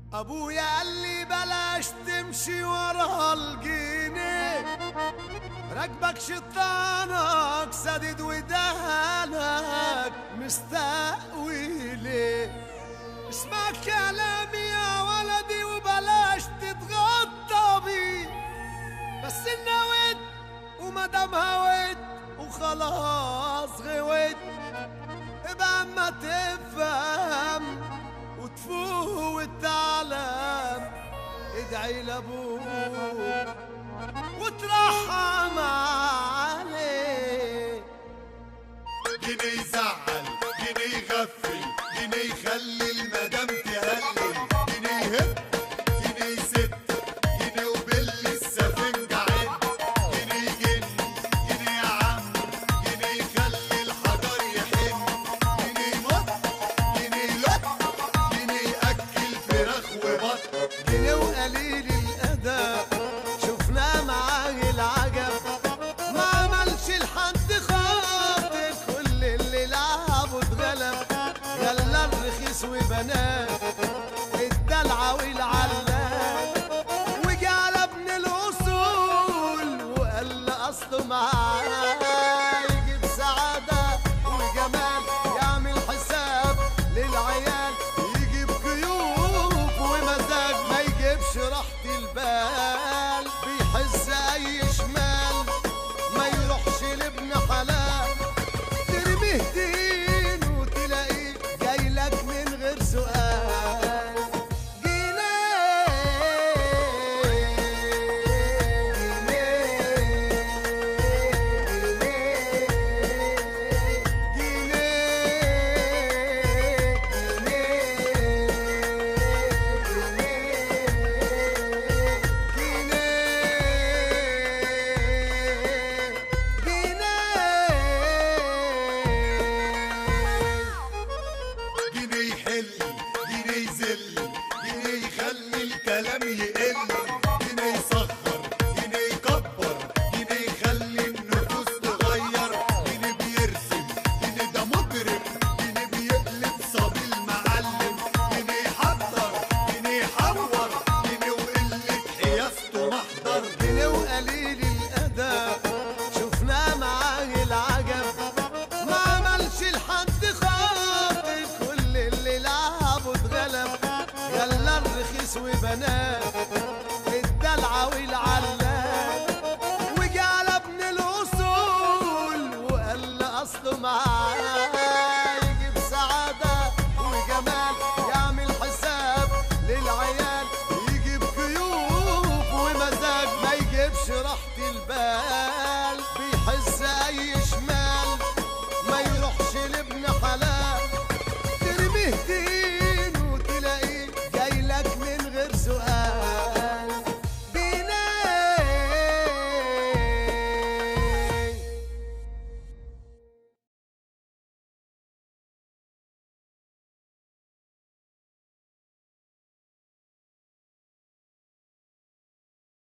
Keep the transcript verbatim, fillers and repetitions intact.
ابويا قال لي بلاش تمشي ورا الجنيه، راكبك شيطانك سدد ودهنك مستقوي ليه. اسمع كلامي يا ولدي وبلاش تتغطى بيه، بس نويت ومادام هويت وخلاص غويت، ابقى اما تفهم وتفوق وتعلم، ادعي لابوك وترحم عليه. جنيه يزعل، جنيه يغفل، جنيه يخلي المدام تهلل، جنيه يهب، جنيه يسد، جنيه وبل السفنجة عد، جنيه يجن، جنيه يا عم، جنيه يخلي الحجر يحن، جنيه يمط، جنيه يلط، جنيه يأكل فراخ وبط. جنيه وقليل الأدب شفناه معاه العجب، ما عملش لحد خاطر، كل اللي لعبه اتغلب، غلى الرخيص وبنات الدلعة والعلات، وجعل ابن الأصول وقال أصله معاه يجيب سعادة وجمال، يعمل حساب للعيال، يجيب جيوب ومزاج، ما يجيبش راحة البال، بيحس أي شمال ما يروحش لابن حلال، ترميه دين وتلاقيه جايلك من غير سؤال. جنيه يحل، جنيه يذل، جنيه يخلي الكلام يقل، جنيه يصغر، جنيه يكبر، جنيه يخلي النفوس تغير، جنيه بيرسم، جنيه ده مجرم، جنيه بيقلب صبي المعلم، جنيه يحضر، جنيه يحور، جنيه وقلة حياسته محضر. جنيه وقليل الأدب شفناه معاه العجب، ما عملش لحد خاطر، كل اللي لعبه اتغلب، غلى الرخيص وبنات الدلعة والعجب.